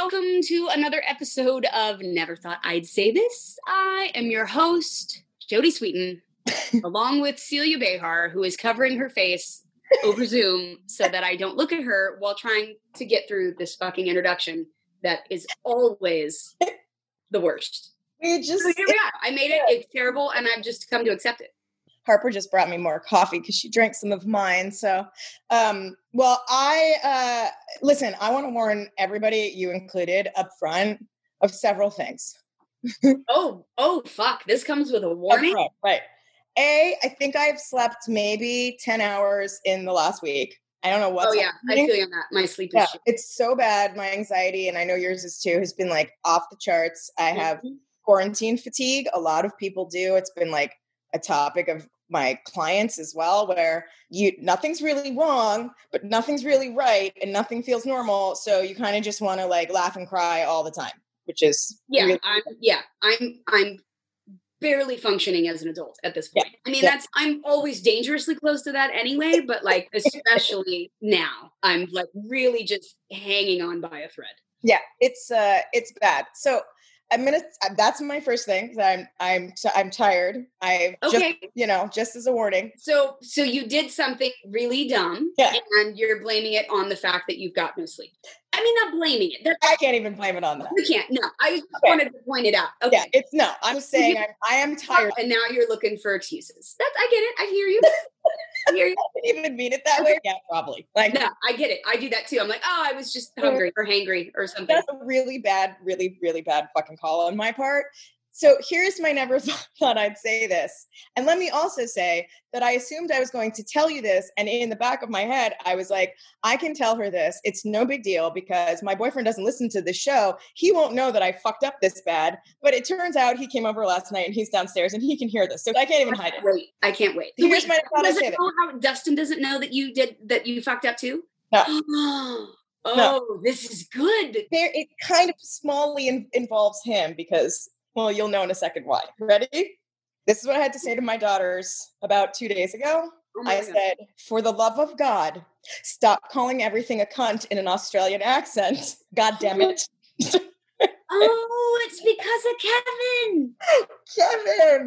welcome to another episode of Never Thought I'd Say This. I am your host, Jodie Sweetin, along with Celia Behar, who is covering her face over Zoom so that I don't look at her while trying to get through this fucking introduction that is always the worst. So here we are. I made it. It's terrible, and I've just come to accept it. Harper just brought me more coffee because she drank some of mine. So, listen, I want to warn everybody, you included, up front of several things. Oh, fuck. This comes with a warning? Right. I think I've slept maybe 10 hours in the last week. I don't know what's happening. I feel you on that. My sleep is shit. It's so bad. My anxiety, and I know yours is too, has been like off the charts. I have quarantine fatigue. A lot of people do. It's been like a topic of my clients as well, where nothing's really wrong, but nothing's really right, and nothing feels normal. So you kind of just want to like laugh and cry all the time, which is I'm barely functioning as an adult at this point. I mean, I'm always dangerously close to that anyway, but like especially now, I'm like really just hanging on by a thread. Yeah, it's bad. So that's my first thing. I'm tired. Just as a warning. So you did something really dumb, and you're blaming it on the fact that you've got no sleep. I mean, not blaming it. I can't even blame it on that. You can't. No, I just wanted to point it out. Okay. Yeah, I'm saying I am tired. And now you're looking for excuses. I get it. I hear you. I didn't even mean it that way. Yeah, probably. No, I get it. I do that too. I'm like, I was just hungry or hangry or something. That's a really bad, really, really bad fucking call on my part. So here's my never thought I'd say this. And let me also say that I assumed I was going to tell you this. And in the back of my head, I was like, I can tell her this. It's no big deal because my boyfriend doesn't listen to the show. He won't know that I fucked up this bad. But it turns out he came over last night and he's downstairs and he can hear this. So I can't even hide it. I can't wait. So here's my thought I'd say that. How Dustin doesn't know that you fucked up too? No. No. This is good. It kind of smallly involves him because... Well, you'll know in a second why. Ready? This is what I had to say to my daughters about 2 days ago. I said, for the love of God, stop calling everything a cunt in an Australian accent. God damn it. It's because of Kevin. Kevin,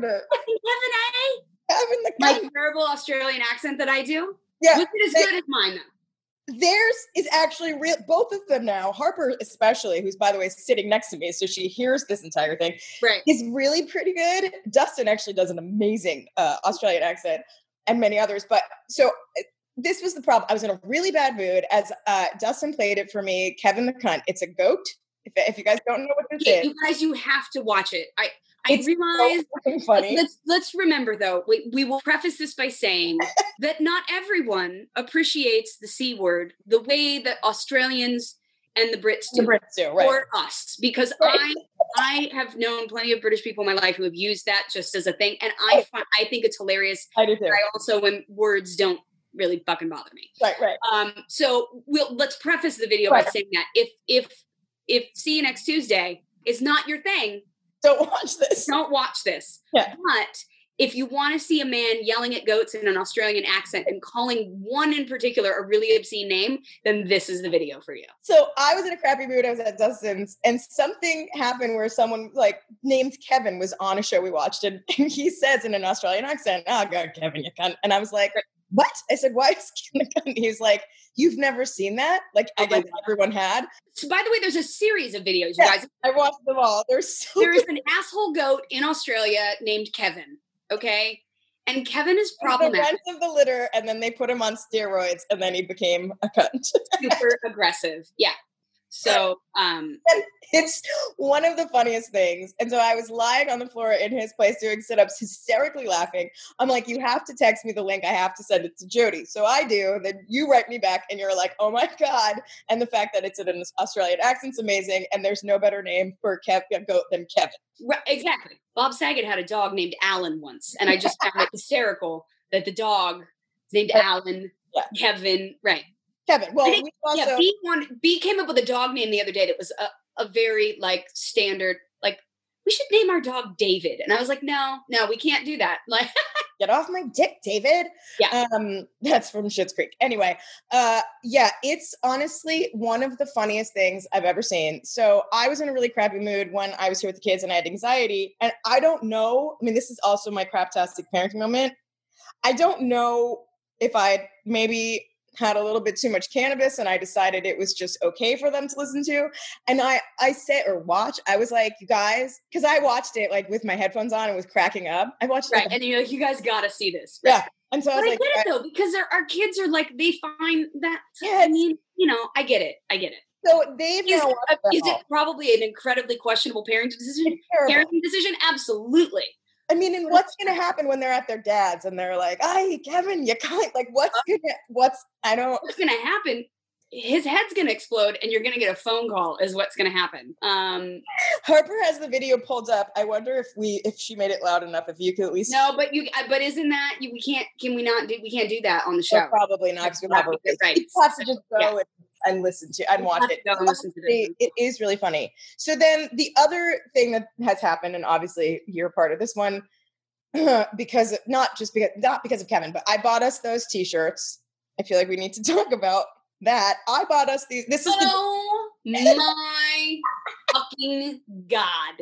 Kevin, the cunt. My terrible Australian accent that I do? Yeah. Was it as good as mine, though? Theirs is actually real. Both of them now, Harper especially, who's, by the way, sitting next to me, so she hears this entire thing, is really pretty good. Dustin actually does an amazing Australian accent and many others. But so this was the problem. I was in a really bad mood as Dustin played it for me, Kevin the Cunt. It's a goat. If you guys don't know what this is. You guys, you have to watch it. I realize so funny. Let's remember though, we will preface this by saying that not everyone appreciates the C word the way that Australians and the Brits do, right. Or us, because I have known plenty of British people in my life who have used that just as a thing, and I think it's hilarious. I do too. I also, when words don't really fucking bother me. Right. So let's preface the video by saying that if See You Next Tuesday is not your thing, don't watch this. Yeah. But if you want to see a man yelling at goats in an Australian accent and calling one in particular a really obscene name, then this is the video for you. So I was in a crappy mood. I was at Dustin's and something happened where someone like named Kevin was on a show we watched and he says in an Australian accent, "Oh God, Kevin, you cunt." And I was like, what? I said, why is Kevin the cunt? He was like, you've never seen that? Like, I guess everyone had. So, by the way, there's a series of videos, you guys. I watched them all. There is an asshole goat in Australia named Kevin, okay? And Kevin is problematic. The runt of the litter, and then they put him on steroids, and then he became a cunt. Super aggressive. Yeah. So, it's one of the funniest things. And so I was lying on the floor in his place doing sit-ups, hysterically laughing. I'm like, you have to text me the link. I have to send it to Jodie. So I do. Then you write me back and you're like, oh my God. And the fact that it's in an Australian accent's amazing. And there's no better name for a goat than Kevin. Right, exactly. Bob Saget had a dog named Alan once. And I just found it hysterical that the dog is named Alan, Kevin, right. Kevin. Well, B came up with a dog name the other day that was a very like standard, like we should name our dog David. And I was like, no, we can't do that. Like, get off my dick, David. Yeah. That's from Schitt's Creek. Anyway, yeah, it's honestly one of the funniest things I've ever seen. So I was in a really crappy mood when I was here with the kids and I had anxiety. And I don't know, I mean, this is also my craptastic parenting moment. I don't know if I maybe had a little bit too much cannabis and I decided it was just okay for them to listen to. And I sit or watch, I was like, you guys, because I watched it like with my headphones on and was cracking up. I watched right. Like, and you're like, you guys got to see this. Right? Yeah. And so I was like, get it though, because our kids are like, they find that, yes. I mean, I get it. So they've Is now it probably an incredibly questionable parenting decision? Absolutely. I mean, and what's going to happen when they're at their dad's and they're like, "Hey, Kevin, you can't." Like, what's going to happen? His head's going to explode, and you're going to get a phone call. Is what's going to happen. Harper has the video pulled up. I wonder if she made it loud enough. If you could at least but isn't that we can't? Can we not do? We can't do that on the show. Probably not because we have right. You have to just go and listen to and watch it. It is really funny. So then the other thing that has happened, and obviously you're part of this one, not because of Kevin, but I bought us those T-shirts. I feel like we need to talk about that. I bought us these. This is my fucking God!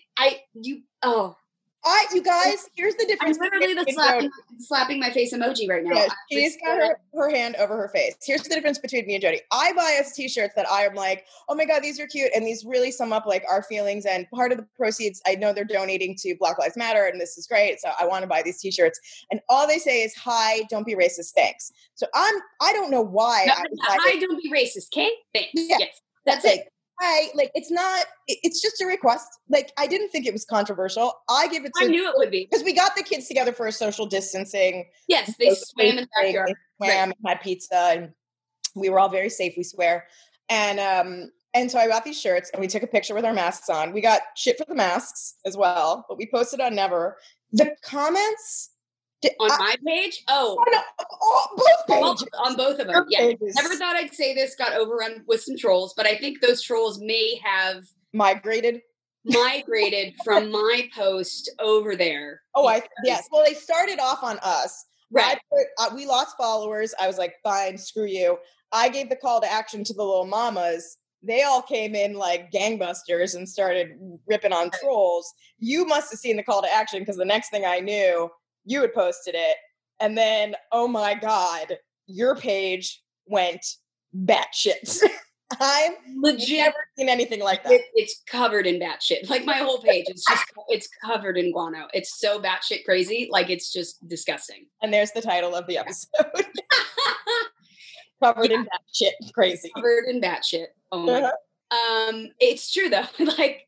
You guys, here's the difference. I'm literally slapping my face emoji right now. Yeah, she's got her hand over her face. Here's the difference between me and Jody. I buy us T-shirts that I am like, oh my God, these are cute. And these really sum up like our feelings. And part of the proceeds, I know they're donating to Black Lives Matter. And this is great. So I want to buy these T-shirts. And all they say is, hi, don't be racist. Thanks. So I don't know why. Hi, don't be racist. Okay. Thanks. Yeah, yes. That's it. It's just a request. Like, I didn't think it was controversial. I knew it would be. Because we got the kids together for a social distancing. Yes, they swam in the backyard. They swam and had pizza, and we were all very safe, we swear. And so I got these shirts, and we took a picture with our masks on. We got shit for the masks as well, but we posted on Never. The comments... On my page? Oh, both pages. On both of them, yeah. Never thought I'd say this, got overrun with some trolls, but I think those trolls may have migrated from my post over there. Yes. Well, they started off on us. Right. We lost followers. I was like, fine, screw you. I gave the call to action to the little mamas. They all came in like gangbusters and started ripping on trolls. You must have seen the call to action because the next thing I knew, you had posted it. And then, oh my God, your page went batshit. I've legit never seen anything like that. It's covered in batshit. Like my whole page, it's covered in guano. It's so batshit crazy. Like it's just disgusting. And there's the title of the episode. Covered in batshit crazy. Covered in batshit. Oh my God. It's true though. Like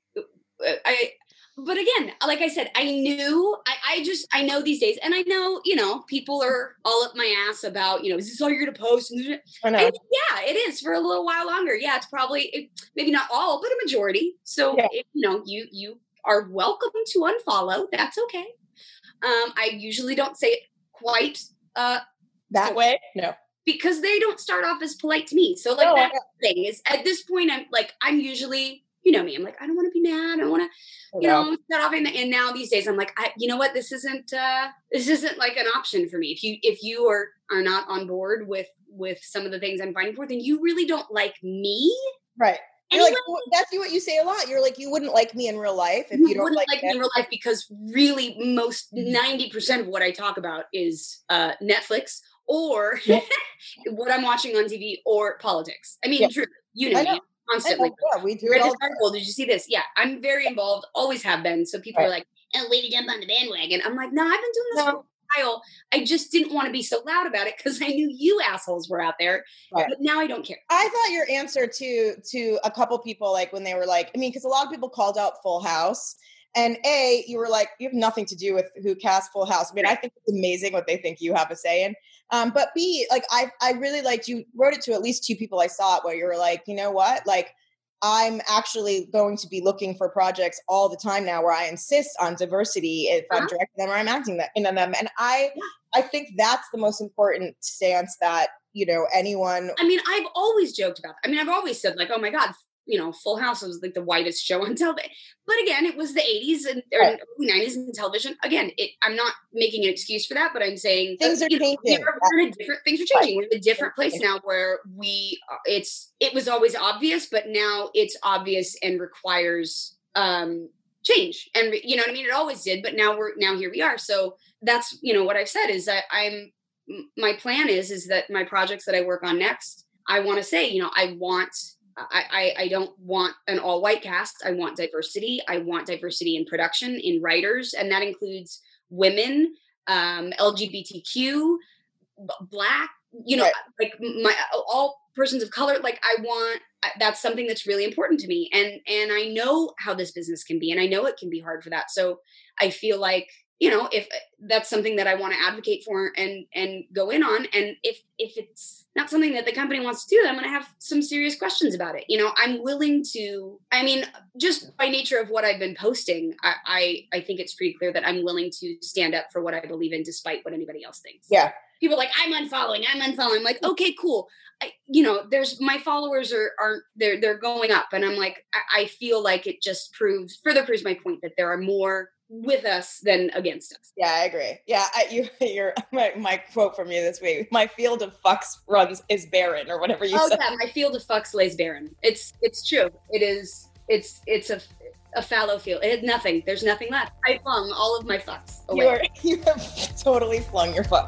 but again, like I said, I knew, I know these days, and I know, people are all up my ass about, is this all you're going to post? I know. And yeah, it is for a little while longer. Yeah, it's probably, maybe not all, but a majority. So, if, you are welcome to unfollow. That's okay. I usually don't say it quite that way. No. Because they don't start off as polite to me. So, like, that thing is, at this point, I'm usually... You know me. I'm like, I don't want to be mad. I don't want to, start off. And now these days, I'm like, you know what? This isn't like an option for me. If you are not on board with some of the things I'm fighting for, then you really don't like me, right? You're like, that's what you say a lot. You're like, you wouldn't like me in real life if you don't like me in real life, because really, most 90% of what I talk about is Netflix or what I'm watching on TV or politics. I mean, true, me. Constantly. We do it all. Did you see this? Yeah, I'm very involved. Always have been. So people are like, "Oh, way to jump on the bandwagon." I'm like, no, I've been doing this for a while. I just didn't want to be so loud about it because I knew you assholes were out there. Right. But now I don't care. I thought your answer to a couple people, like when they were like, because a lot of people called out Full House. And you were like, you have nothing to do with who cast Full House. I think it's amazing what they think you have a say in. But B, like, I really liked, you wrote it to at least 2 people I saw it where you were like, you know what? Like, I'm actually going to be looking for projects all the time now where I insist on diversity if I'm directing them or I'm acting in them. And I think that's the most important stance that, anyone. I've always joked about that. I've always said like, oh my God, Full House was like the whitest show on television. But again, it was the 80s and early 90s in television. Again, I'm not making an excuse for that, but I'm saying things are changing. Things are changing. We're in a different place now where it was always obvious, but now it's obvious and requires change. And you know what I mean? It always did, but now here we are. So that's, what I've said is that my plan is that my projects that I work on next, I want to say, I don't want an all white cast. I want diversity. I want diversity in production, in writers. And that includes women, LGBTQ, Black, like all persons of color. Like that's something that's really important to me. And I know how this business can be, and I know it can be hard for that. So I feel like, if that's something that I want to advocate for and go in on, and if it's not something that the company wants to do, I'm going to have some serious questions about it. I'm willing to, just by nature of what I've been posting, I think it's pretty clear that I'm willing to stand up for what I believe in, despite what anybody else thinks. Yeah. People are like, I'm unfollowing. I'm like, okay, cool. There's my followers they're going up, and I'm like, I feel like it just further proves my point that there are more with us than against us. Yeah, I agree. Yeah, you're my quote from you this week. My field of fucks is barren, or whatever you said. Oh yeah, my field of fucks lays barren. It's true. It is. It's a fallow field. It had nothing. There's nothing left. I flung all of my fucks away. You have totally flung your fucks.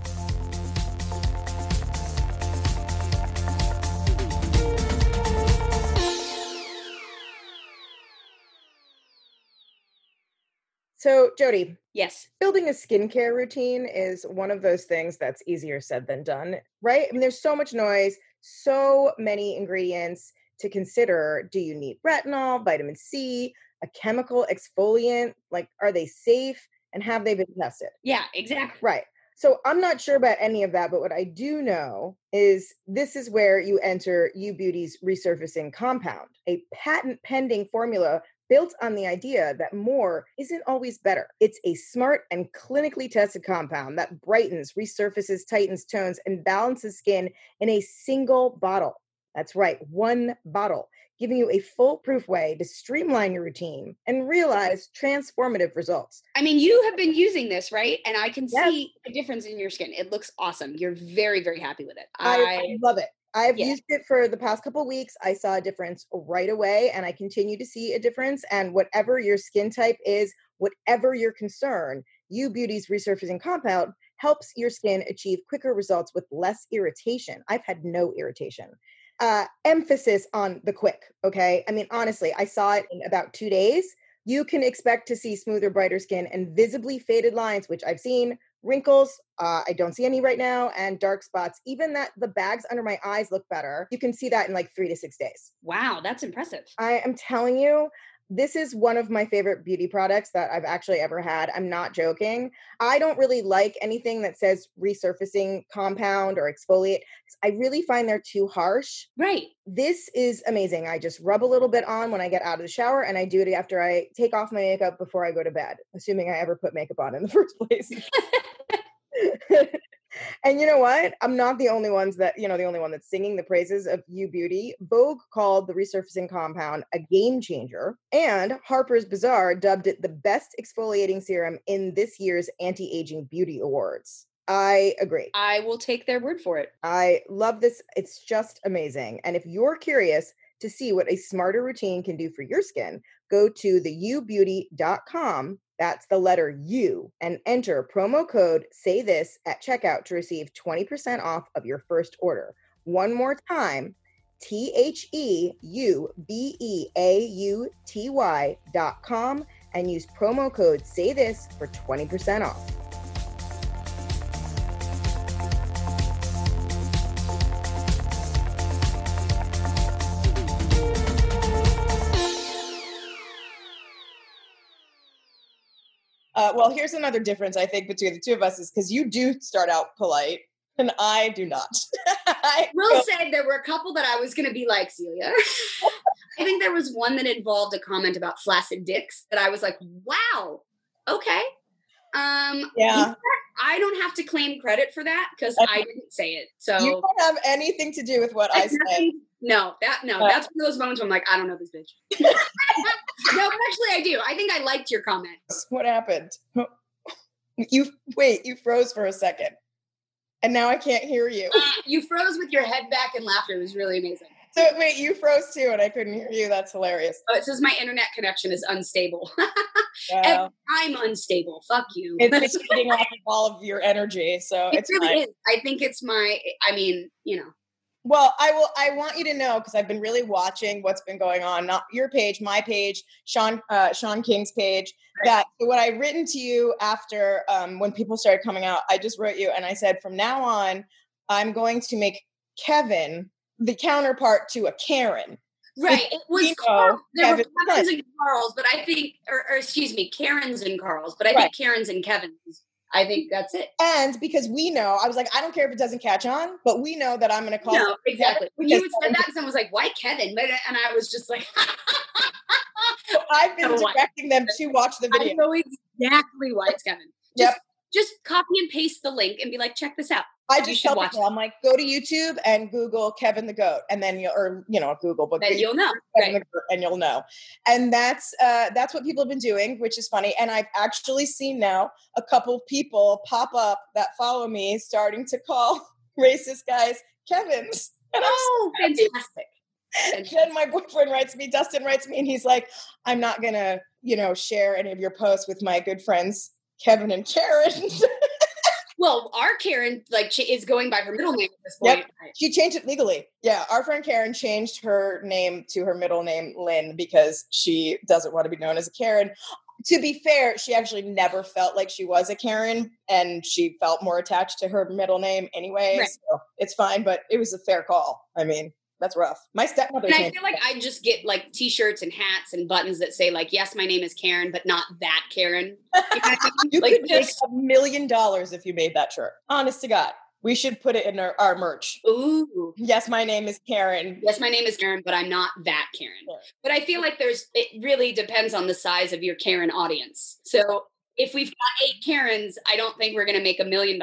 So, Jody. Yes. Building a skincare routine is one of those things that's easier said than done, right? There's so much noise, so many ingredients to consider. Do you need retinol, vitamin C, a chemical exfoliant? Like, are they safe, and have they been tested? Yeah, exactly. Right. So I'm not sure about any of that, but what I do know is this is where you enter U Beauty's resurfacing compound, a patent pending formula built on the idea that more isn't always better. It's a smart and clinically tested compound that brightens, resurfaces, tightens, tones, and balances skin in a single bottle. That's right, one bottle, giving you a foolproof way to streamline your routine and realize transformative results. You have been using this, right? And I can see a difference in your skin. It looks awesome. You're very, very happy with it. I love it. I've used it for the past couple of weeks. I saw a difference right away, and I continue to see a difference. And whatever your skin type is, whatever your concern, U Beauty's resurfacing compound helps your skin achieve quicker results with less irritation. I've had no irritation. Emphasis on the quick, okay? Honestly, I saw it in about 2 days. You can expect to see smoother, brighter skin and visibly faded lines, which I've seen, wrinkles, I don't see any right now, and dark spots. Even that the bags under my eyes look better. You can see that in like 3 to 6 days. Wow, that's impressive. I am telling you, this is one of my favorite beauty products that I've actually ever had. I'm not joking. I don't really like anything that says resurfacing compound or exfoliate. I really find they're too harsh. Right. This is amazing. I just rub a little bit on when I get out of the shower, and I do it after I take off my makeup before I go to bed, assuming I ever put makeup on in the first place. And you know what? I'm not the only one that's singing the praises of U Beauty. Vogue called the resurfacing compound a game changer, and Harper's Bazaar dubbed it the best exfoliating serum in this year's Anti-Aging Beauty Awards. I agree. I will take their word for it. I love this. It's just amazing. And if you're curious to see what a smarter routine can do for your skin, go to theubeauty.com. That's the letter U, and enter promo code SAYTHIS at checkout to receive 20% off of your first order. One more time, THEUBEAUTY.com, and use promo code SAYTHIS for 20% off. Well, here's another difference, I think, between the two of us is because you do start out polite and I do not. I will say there were a couple that I was going to be like, Celia. I think there was one that involved a comment about flaccid dicks that I was like, wow, okay. Yeah. I don't have to claim credit for that because I didn't say it. So you don't have anything to do with what I said. No, that's one of those moments where I'm like, I don't know this bitch. No, but actually I do. I think I liked your comment. What happened? You froze for a second. And now I can't hear you. You froze with your head back and laughter. It was really amazing. So wait, you froze too and I couldn't hear you. That's hilarious. Oh, it says my internet connection is unstable. I'm unstable. Fuck you. It's feeding off of all of your energy. So it really is. I think it's Well, I want you to know, because I've been really watching what's been going on, not your page, my page, Sean King's page, that what I've written to you after when people started coming out, I just wrote you and I said, from now on, I'm going to make Kevin the counterpart to a Karen. Right. It was Carl. There were Kevins and Carls, but I think, or excuse me, Karens and Carls, but I think Karens and Kevins. I think that's it. And because we know, I was like, I don't care if it doesn't catch on, but we know that I'm going to call. No, exactly. When you said that, someone was like, why Kevin? And I was just like, so I've been directing them to watch the video. I know exactly why it's Kevin. Just copy and paste the link and be like, check this out. I just tell people, I'm like, go to YouTube and Google Kevin the Goat, and then Google, but then you'll know, right. And you'll know. And that's what people have been doing, which is funny. And I've actually seen now a couple of people pop up that follow me starting to call racist guys Kevins. And fantastic. Then my boyfriend Dustin writes me, and he's like, I'm not gonna, share any of your posts with my good friends Kevin and Karen. Well, our Karen is going by her middle name at this point. Yep. She changed it legally. Yeah, our friend Karen changed her name to her middle name, Lynn, because she doesn't want to be known as a Karen. To be fair, she actually never felt like she was a Karen, and she felt more attached to her middle name anyway. Right. So it's fine, but it was a fair call. I mean, that's rough. My stepmother. And I feel like I just get like T-shirts and hats and buttons that say like, "Yes, my name is Karen, but not that Karen." You could make $1 million if you made that shirt. Honest to God, we should put it in our merch. Ooh. Yes, my name is Karen. Yes, my name is Karen, but I'm not that Karen. Yeah. But I feel like it really depends on the size of your Karen audience. So if we've got 8 Karens, I don't think we're going to make $1 million.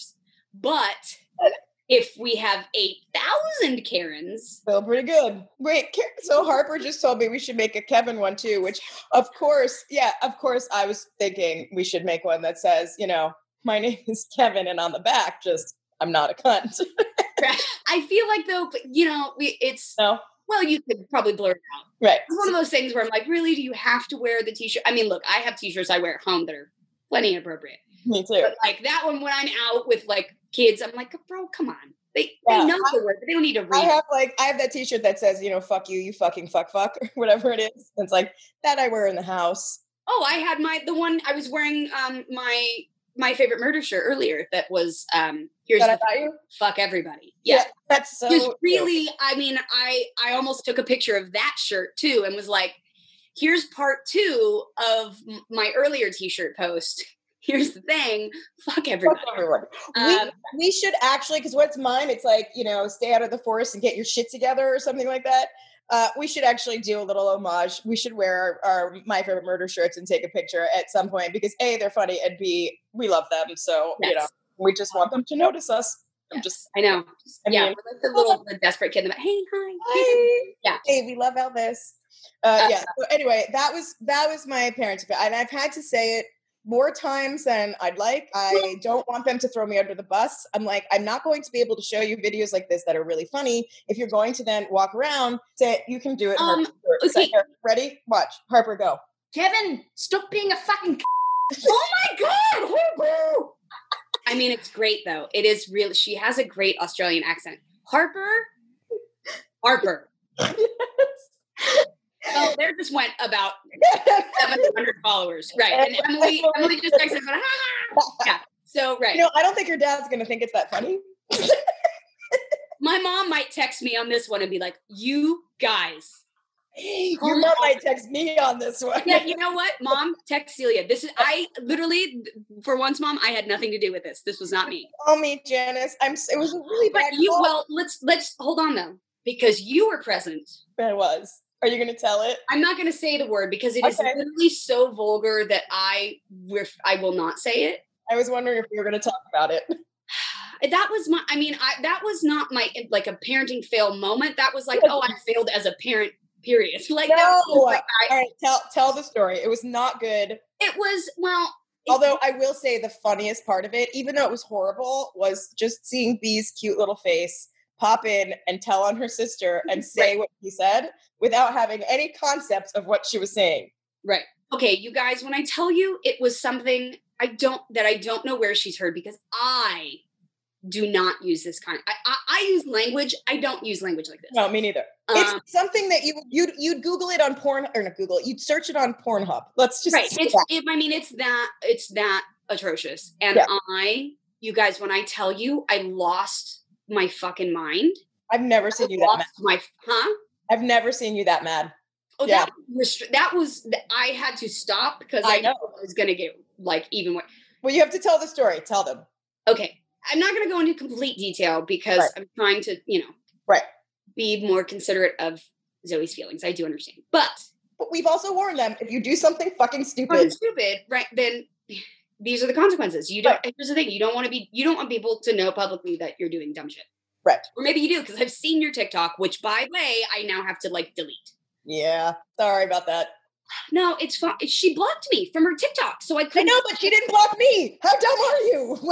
But if we have 8,000 Karens. Feel pretty good. Wait, so Harper just told me we should make a Kevin one too, which of course I was thinking we should make one that says, my name is Kevin, and on the back, just, I'm not a cunt. I feel like though, it's, no. Well, you could probably blur it out. Right. It's one of those things where I'm like, really, do you have to wear the T-shirt? I mean, look, I have T-shirts I wear at home that are plenty appropriate. Me too. But like that one, when I'm out with like kids, I'm like, bro, come on. They know the word, but they don't need to read. I have that T-shirt that says, fuck you, you fucking fuck, or whatever it is. It's like that I wear in the house. Oh, I had the one I was wearing my favorite murder shirt earlier. That was here's that about you? Fuck everybody. Yeah, that's so. Just really, I mean, I almost took a picture of that shirt too, and was like, here's part 2 of my earlier T-shirt post. Here's the thing. Fuck everybody. Fuck everyone. We should actually, because what's mine, it's like, stay out of the forest and get your shit together or something like that. We should actually do a little homage. We should wear our My Favorite Murder shirts and take a picture at some point because A, they're funny, and B, we love them. So, we just want them to notice us. Yes. I know. We're like the desperate kid. Hey, hi. Yeah. Hey, we love Elvis. So anyway, that was my parents. And I've had to say it more times than I'd like. I don't want them to throw me under the bus. I'm like, I'm not going to be able to show you videos like this that are really funny. If you're going to then walk around, say you can do it. Okay. Ready? Watch. Harper, go. Kevin, stop being a fucking oh my God, Harper! I mean, it's great though. It is really, she has a great Australian accent. Harper. Well, there just went about 700 followers. Right. And Emily just texted us, yeah. So, right. I don't think your dad's going to think it's that funny. My mom might text me on this one and be like, you guys. Your mom might text me on this one. Yeah, you know what? Mom, text Celia. I literally, for once, Mom, I had nothing to do with this. This was not me. Call me, Janice. It was a really bad call. Well, let's hold on though, because you were present. I was. Are you going to tell it? I'm not going to say the word because it is literally so vulgar that I will not say it. I was wondering if we were going to talk about it. That was that was not my, like, a parenting fail moment. That was like, oh, I failed as a parent, period. Like, no, that was like, all right, tell the story. It was not good. It was, well. Although I will say the funniest part of it, even though it was horrible, was just seeing B's cute little face pop in and tell on her sister and say what he said without having any concept of what she was saying. Right. Okay, you guys, when I tell you it was something I don't know where she's heard, because I do not use this kind. I use language. I don't use language like this. No, me neither. It's something that you'd Google it on porn, or not Google it. You'd search it on Pornhub. Let's just it's that atrocious. And you guys, when I tell you, I lost my fucking mind. I've never seen you that mad. I've never seen you that mad. Oh, yeah. That was I had to stop because I know it was going to get like even worse. Well, you have to tell the story. Tell them. Okay. I'm not going to go into complete detail because I'm trying to, be more considerate of Zoe's feelings. I do understand. But we've also warned them, if you do something fucking stupid, right, then these are the consequences. You don't, here's the thing. You don't want people to know publicly that you're doing dumb shit. Right. Or maybe you do, because I've seen your TikTok, which, by the way, I now have to delete. Yeah. Sorry about that. No, it's fine. She blocked me from her TikTok, so I couldn't. I know, but she didn't block me. How dumb are you?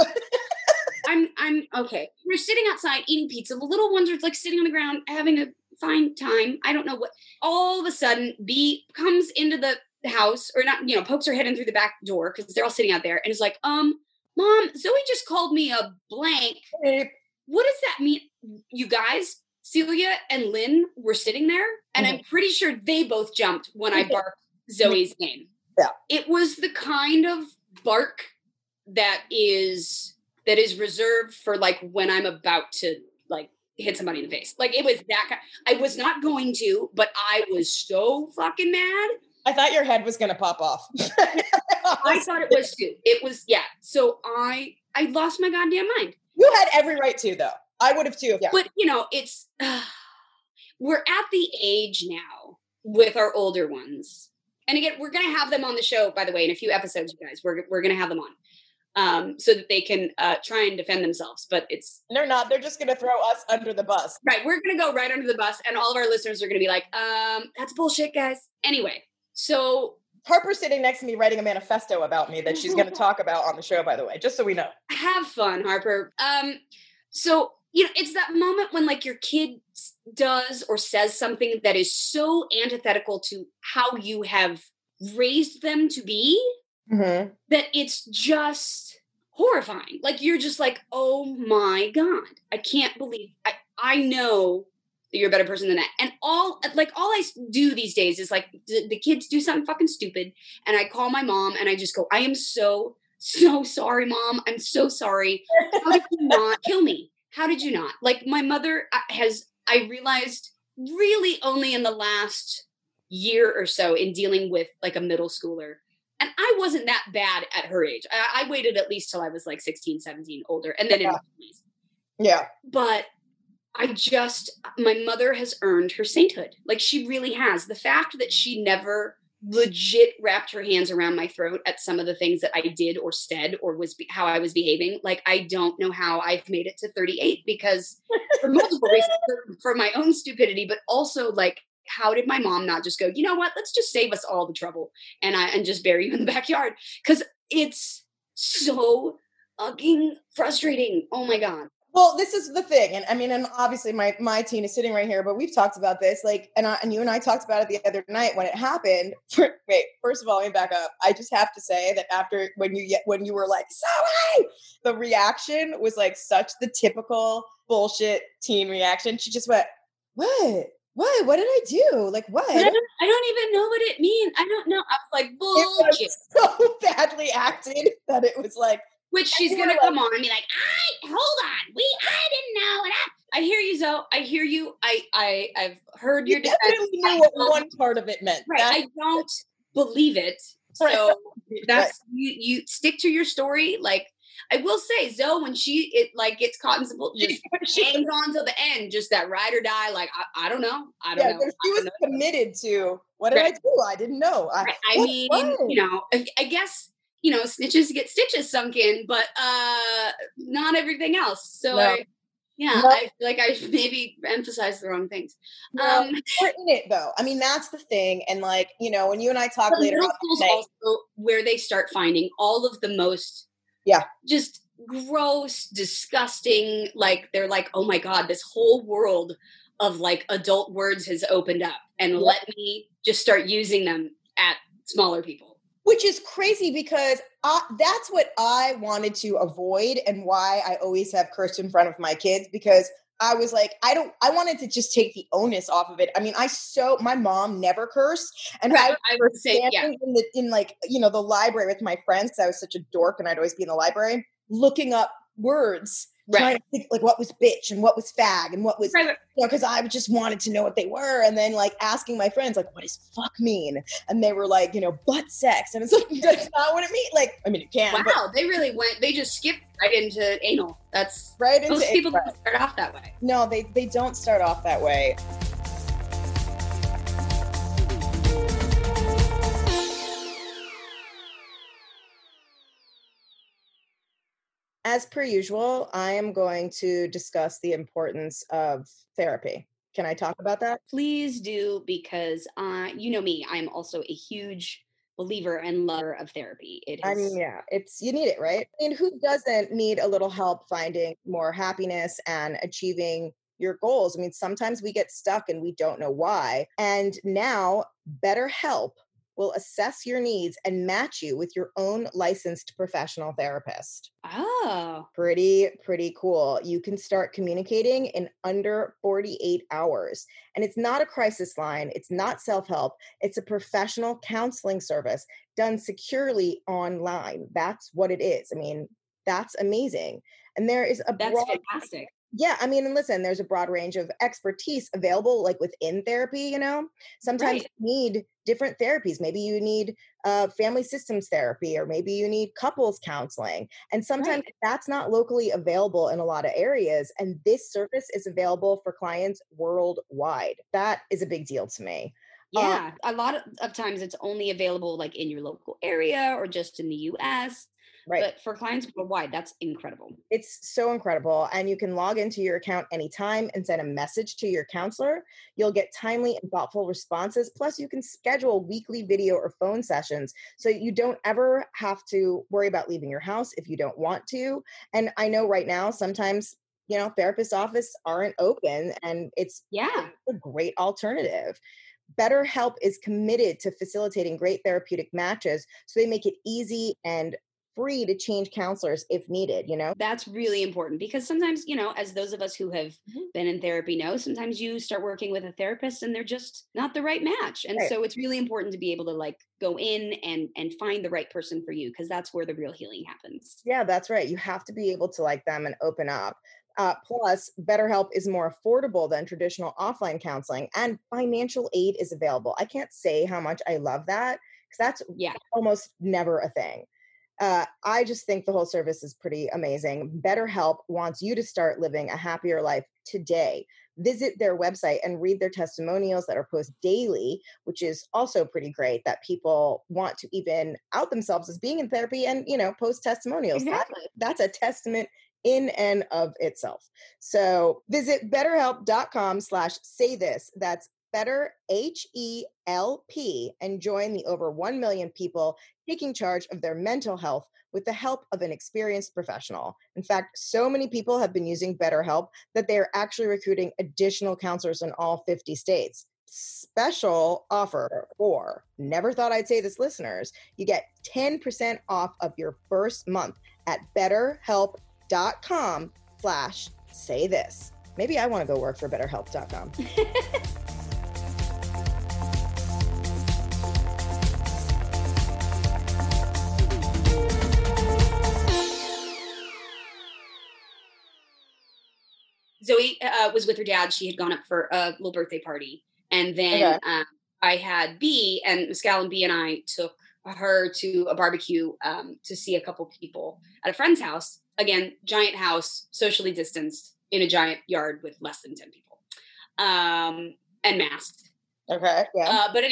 I'm okay. We're sitting outside eating pizza. The little ones are like sitting on the ground having a fine time. I don't know what. All of a sudden, B comes into the house, or not, pokes her head in through the back door because they're all sitting out there, and is like, Mom, Zoe just called me a blank. What does that mean? You guys, Celia and Lynn were sitting there, and I'm pretty sure they both jumped when I barked Zoe's name. Yeah. It was the kind of bark that is reserved for like when I'm about to like hit somebody in the face. Like, it was that kind. I was not going to, but I was so fucking mad. I thought your head was going to pop off. I thought it was too. It was, yeah. So I lost my goddamn mind. You had every right to, though. I would have too. Yeah. But it's, we're at the age now with our older ones. And again, we're going to have them on the show, by the way, in a few episodes, you guys. We're going to have them on so that they can try and defend themselves. But they're not. They're just going to throw us under the bus. Right. We're going to go right under the bus. And all of our listeners are going to be like, that's bullshit, guys. Anyway, so Harper's sitting next to me writing a manifesto about me that she's going to talk about on the show, by the way, just so we know. Have fun, Harper. So, it's that moment when like your kid does or says something that is so antithetical to how you have raised them to be, that it's just horrifying. Like, you're just like, oh my God, I can't believe I know that you're a better person than that. And all I do these days is like the kids do something fucking stupid. And I call my mom and I just go, I am so sorry, Mom. I'm so sorry. How did you not kill me? How did you not? Like, my mother I realized really only in the last year or so in dealing with like a middle schooler. And I wasn't that bad at her age. I waited at least till I was like 16, 17, older, and then in my 20s. Yeah. But my mother has earned her sainthood. Like, she really has. The fact that she never legit wrapped her hands around my throat at some of the things that I did or said or how I was behaving. Like, I don't know how I've made it to 38, because for multiple reasons, for my own stupidity, but also like, how did my mom not just go, you know what, let's just save us all the trouble and just bury you in the backyard? Because it's so fucking frustrating. Oh my God. Well, this is the thing. And I mean, and obviously my teen is sitting right here, but we've talked about this, like, and you and I talked about it the other night when it happened. Wait, first of all, let me back up. I just have to say that after, when you were like, sorry, the reaction was like such the typical bullshit teen reaction. She just went, what? What did I do? Like, what? I don't even know what it means. I don't know. I was like, bullshit. It was so badly acted that it was like, which she's going to come on and be like, hold on. I didn't know. I hear you, Zoe. I hear you. I've heard your defense. Definitely knew what one part of it meant. Right. I don't believe it. So that's, you stick to your story. Like, I will say, Zoe, when she gets caught in some bullshit, she hangs on till the end, just that ride or die. Like, I don't know. I don't know. She was committed to, what did I do? I didn't know. I mean, I guess, snitches get stitches sunk in, but not everything else. So No. I feel like I maybe emphasize the wrong things. No, we're in it though. I mean, that's the thing. And like, when you and I talk later Middle on school's tonight, also where they start finding all of the most just gross, disgusting, like they're like, oh my God, this whole world of like adult words has opened up, and let me just start using them at smaller people. Which is crazy because that's what I wanted to avoid, and why I always have cursed in front of my kids, because I was like, I wanted to just take the onus off of it. I mean, my mom never cursed, and I was standing in the library with my friends, because I was such a dork and I'd always be in the library looking up words, trying to think like what was bitch and what was fag and what was, because I just wanted to know what they were. And then like asking my friends, like, what does fuck mean? And they were like, butt sex. And it's like, that's not what it means. Like, I mean, it can. Wow, they just skipped right into anal. That's right into most people don't start off that way. No, they don't start off that way. As per usual, I am going to discuss the importance of therapy. Can I talk about that? Please do, because you know me, I'm also a huge believer and lover of therapy. I mean, you need it, right? I mean, who doesn't need a little help finding more happiness and achieving your goals? I mean, sometimes we get stuck and we don't know why. And now BetterHelp will assess your needs and match you with your own licensed professional therapist. Oh. Pretty cool. You can start communicating in under 48 hours. And it's not a crisis line. It's not self-help. It's a professional counseling service done securely online. That's what it is. I mean, that's amazing. And there is That's fantastic. Yeah, I mean, and listen, there's a broad range of expertise available, like within therapy, Sometimes you need different therapies. Maybe you need family systems therapy, or maybe you need couples counseling. And sometimes that's not locally available in a lot of areas. And this service is available for clients worldwide. That is a big deal to me. Yeah, a lot of times it's only available like in your local area or just in the US. Right. But for clients worldwide, that's incredible. It's so incredible. And you can log into your account anytime and send a message to your counselor. You'll get timely and thoughtful responses. Plus, you can schedule weekly video or phone sessions, so you don't ever have to worry about leaving your house if you don't want to. And I know right now, sometimes, therapist offices aren't open, and it's a great alternative. BetterHelp is committed to facilitating great therapeutic matches, so they make it easy and free to change counselors if needed. That's really important, because sometimes, as those of us who have been in therapy know, sometimes you start working with a therapist and they're just not the right match. And so it's really important to be able to like go in and find the right person for you, because that's where the real healing happens. Yeah, that's right. You have to be able to like them and open up. Plus, BetterHelp is more affordable than traditional offline counseling, and financial aid is available. I can't say how much I love that, because that's almost never a thing. I just think the whole service is pretty amazing. BetterHelp wants you to start living a happier life today. Visit their website and read their testimonials that are posted daily, which is also pretty great, that people want to even out themselves as being in therapy and, post testimonials. Exactly. That's a testament in and of itself. So visit betterhelp.com/saythis. That's Better HELP, and join the over 1 million people taking charge of their mental health with the help of an experienced professional. In fact, so many people have been using BetterHelp that they are actually recruiting additional counselors in all 50 states. Special offer for Never Thought I'd Say This listeners. You get 10% off of your first month at betterhelp.com/saythis. Maybe I want to go work for betterhelp.com. Zoe was with her dad. She had gone up for a little birthday party. And then I had B, and Mescal and B and I took her to a barbecue to see a couple people at a friend's house. Again, giant house, socially distanced, in a giant yard with less than 10 people, and masked. Okay, yeah. But anyway,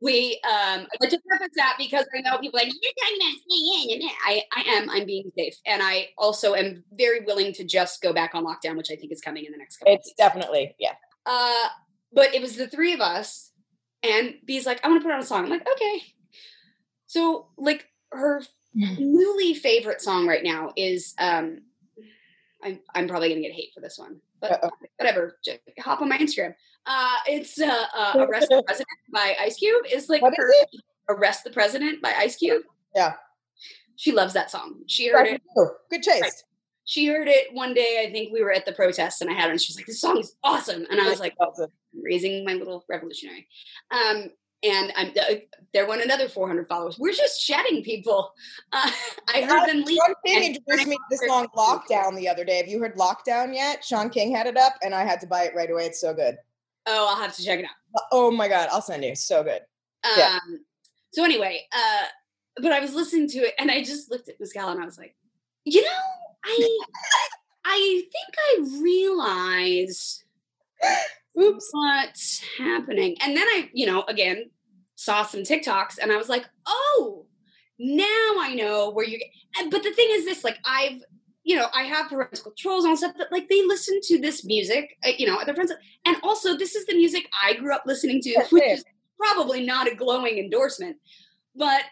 but to preface that, because I know people are like, you're talking about staying in. I'm being safe. And I also am very willing to just go back on lockdown, which I think is coming in the next couple of weeks. Definitely, yeah. But it was the three of us, and B's like, I want to put on a song. I'm like, okay. So like her newly favorite song right now is, I'm probably going to get hate for this one, but whatever. Just hop on my Instagram. It's Arrest the President by Ice Cube. Is like what her is it? Arrest the President by Ice Cube. Yeah. She loves that song. She heard it. Good taste. Right. She heard it one day. I think we were at the protest and I had her and she was like, this song is awesome. And I was like, I'm raising my little revolutionary. And there went another 400 followers. We're just shedding people. I heard them leave. Sean King introduced me to the song Lockdown the other day. Have you heard Lockdown yet? Sean King had it up and I had to buy it right away. It's so good. Oh, I'll have to check it out. Oh my God. I'll send you. So good. Yeah. So anyway, but I was listening to it and I just looked at Pascal and I was like, you know, I think I realize what's happening. And then I, again, saw some TikToks and I was like, oh, now I know where you're. But the thing is this, like I have parental controls and all stuff, but like they listen to this music, their friends. And also this is the music I grew up listening to, which is probably not a glowing endorsement, but,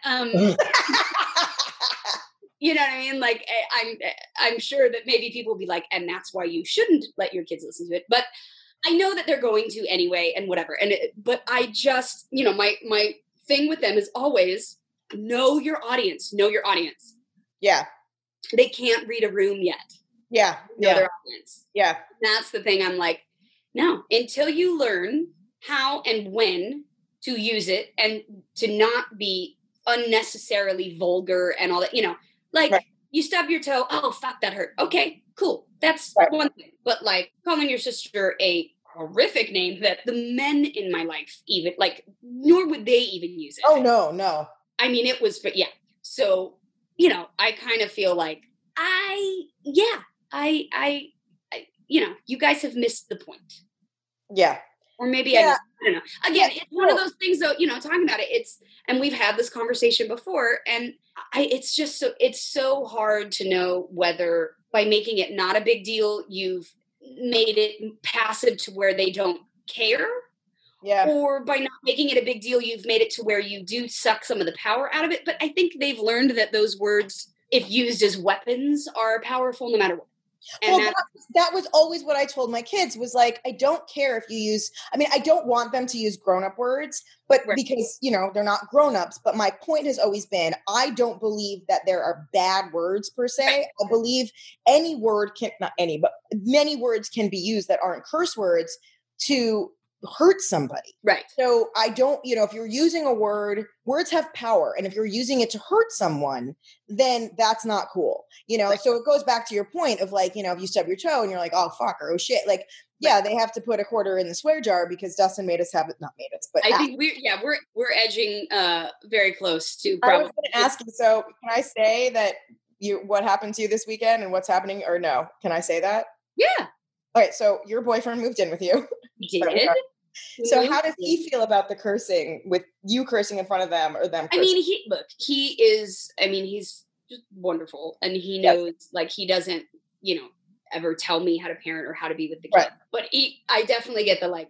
you know what I mean? Like, I'm sure that maybe people will be like, and that's why you shouldn't let your kids listen to it. But I know that they're going to anyway and whatever. But I just, my thing with them is always know your audience. Yeah. They can't read a room yet. Yeah. Know their audience. Yeah. That's the thing. I'm like, no, until you learn how and when to use it and to not be unnecessarily vulgar and all that, like you stub your toe. Oh, fuck, that hurt. Okay, cool. That's one thing. But like calling your sister a horrific name that the men in my life even like, nor would they even use it. Oh, no. I mean, it was, but yeah. So, I kind of feel like you guys have missed the point. Yeah. Or maybe I don't know. Again, it's one of those things though, talking about it, and we've had this conversation before and it's so hard to know whether by making it not a big deal, you've made it passive to where they don't care. Yeah. Or by not making it a big deal, you've made it to where you do suck some of the power out of it. But I think they've learned that those words, if used as weapons, are powerful no matter what. And that was always what I told my kids was like, I don't care if you use, I don't want them to use grown-up words, but because, they're not grown-ups. But my point has always been, I don't believe that there are bad words per se. I believe any word not any, but many words can be used that aren't curse words to hurt somebody. Right. So I don't, if you're using a word, words have power. And if you're using it to hurt someone, then that's not cool. So it goes back to your point of like, if you stub your toe and you're like, oh, fuck, or oh shit. Like, yeah, they have to put a quarter in the swear jar because Dustin made us have it. Not made us, but I think we're edging very close to probably. I was going to ask you, so can I say that what happened to you this weekend and what's happening or no? Can I say that? Yeah. Okay. So your boyfriend moved in with you. He did. So how does he feel about the cursing with you cursing in front of them or them cursing? He's just wonderful. And he knows, like, he doesn't, ever tell me how to parent or how to be with the kid. Right. But I definitely get the look.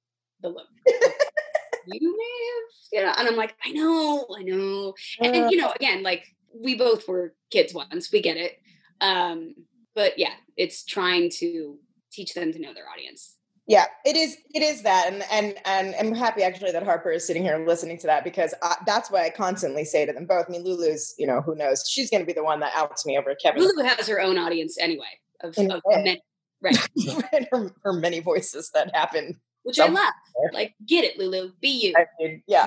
You may have, and I'm like, I know. And, again, like, we both were kids once. We get it. But yeah, it's trying to teach them to know their audience. Yeah, it is that. And I'm happy actually that Harper is sitting here listening to that because that's what I constantly say to them both. I mean, Lulu's, who knows? She's going to be the one that outs me over Kevin. Lulu has her own audience anyway of many, right? her many voices that happen. Which I love. Like, get it, Lulu. Be you. I mean, yeah.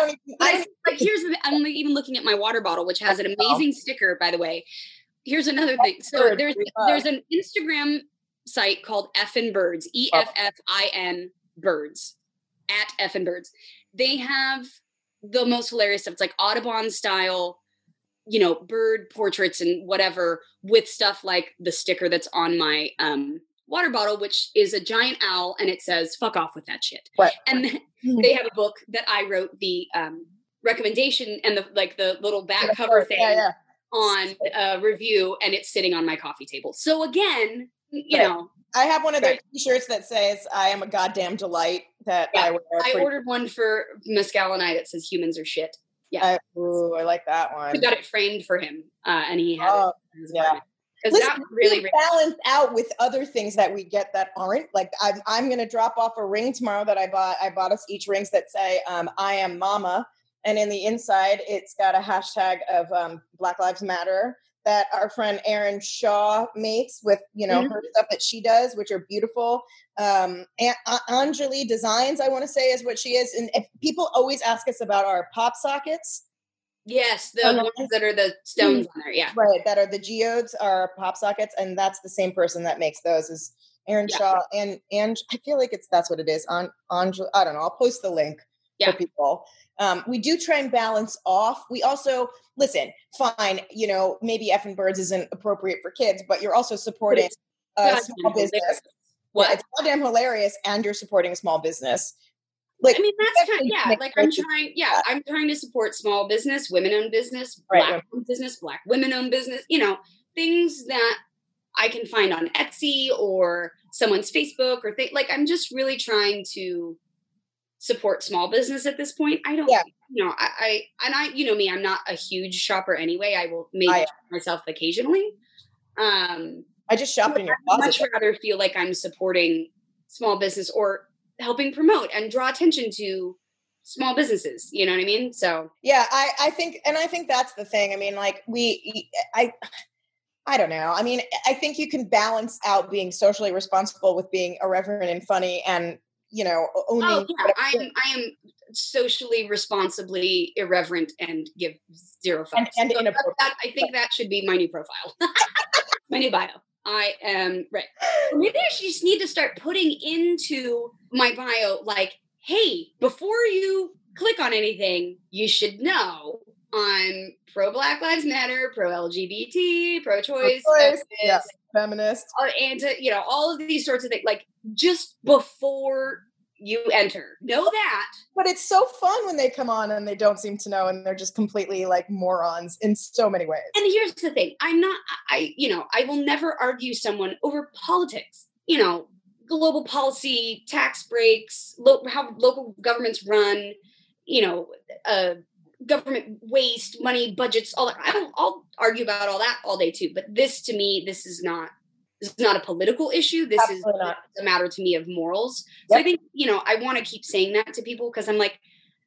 I'm even looking at my water bottle, which has an amazing sticker, by the way. Here's another thing. So there's an Instagram site called Effin Birds, EFFIN Birds, at Effin Birds. They have the most hilarious stuff. It's like Audubon style, bird portraits and whatever with stuff like the sticker that's on my water bottle, which is a giant owl, and it says "fuck off with that shit." Right. And then they have a book that I wrote the recommendation and the little back cover thing on a review, and it's sitting on my coffee table. So again, you know, I have one of their t-shirts that says "I am a goddamn delight." That I wear. I ordered one for Mescal and I that says "humans are shit." Yeah, I like that one. We got it framed for him, and he had it in his apartment. Listen, that really balance out with other things that we get that aren't like. I'm going to drop off a ring tomorrow that I bought. I bought us each rings that say "I am Mama," and in the inside it's got a hashtag of Black Lives Matter that our friend Erin Shaw makes with her stuff that she does, which are beautiful. And Anjali Designs, I want to say, is what she is. And if people always ask us about our pop sockets. Yes, the ones that are the stones on there, yeah. Right, that are the geodes are pop sockets, and that's the same person that makes those is Erin Shaw. And I feel like that's what it is. I don't know. I'll post the link for people. We do try and balance off. We also, listen, fine, maybe Effin' Birds isn't appropriate for kids, but you're also supporting a small business. What? Yeah, it's goddamn hilarious, and you're supporting a small business. Like, I mean, that's kind of, I'm trying to support small business, women-owned business, Black-owned business, Black women-owned business, things that I can find on Etsy or someone's Facebook or I'm just really trying to support small business at this point. I don't, me, I'm not a huge shopper anyway. I will maybe treat myself occasionally. I just shop in your closet. I'd much rather feel like I'm supporting small business or helping promote and draw attention to small businesses. You know what I mean? So yeah, I think that's the thing. I mean, like I don't know. I mean, I think you can balance out being socially responsible with being irreverent and funny and, owning. Oh yeah, I am socially responsibly irreverent and give zero fucks. And I think that should be my new profile, my new bio. I am right. Maybe I just need to start putting into my bio, like, hey, before you click on anything, you should know I'm pro Black Lives Matter, pro LGBT, pro choice, feminist, and all of these sorts of things. Like, just before you enter, know that. But it's so fun when they come on and they don't seem to know, and they're just completely like morons in so many ways. And here's the thing: I will never argue someone over politics. Global policy, tax breaks, how local governments run. Government waste, money, budgets, all that. I'll argue about all that all day too. But this, to me, this is not a political issue. This is a matter to me of morals. So I think, I want to keep saying that to people because I'm like,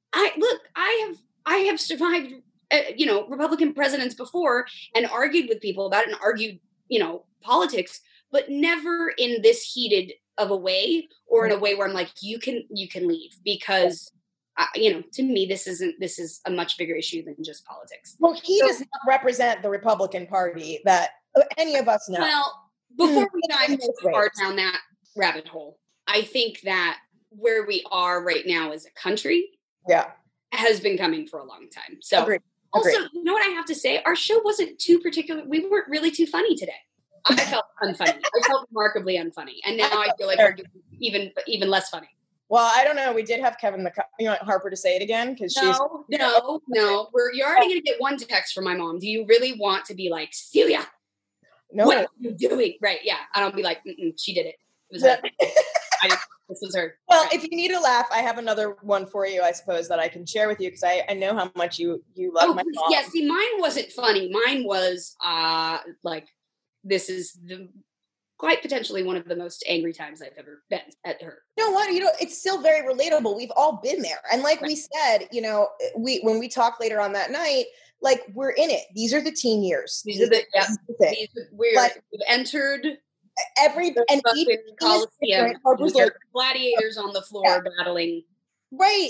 I have survived, Republican presidents before and argued with people about it and argued, politics, but never in this heated of a way or in a way where I'm like, you can leave because to me, this is a much bigger issue than just politics. Well, he does not represent the Republican Party that any of us know. Well, before we dive too far down that rabbit hole, I think that where we are right now as a country has been coming for a long time. So Agreed. Also, you know what I have to say? Our show wasn't too particular. We weren't really too funny today. I felt unfunny. I felt remarkably unfunny. And now I feel like we're even less funny. Well, I don't know. We did have Kevin you want Harper to say it again? Because no. You're already going to get one text from my mom. Do you really want to be like, Celia? No. What are you doing? Right. Yeah. I don't be like, she did it. It was her. This was her. Well, if you need a laugh, I have another one for you, I suppose, that I can share with you because I know how much you love my mom. Yeah, see, mine wasn't funny. Mine was this is quite potentially one of the most angry times I've ever been at her. You know what? It's still very relatable. We've all been there. And like we said, when we talk later on that night, like we're in it. These are the teen years. We've entered each Coliseum. Gladiators on the floor battling. Right.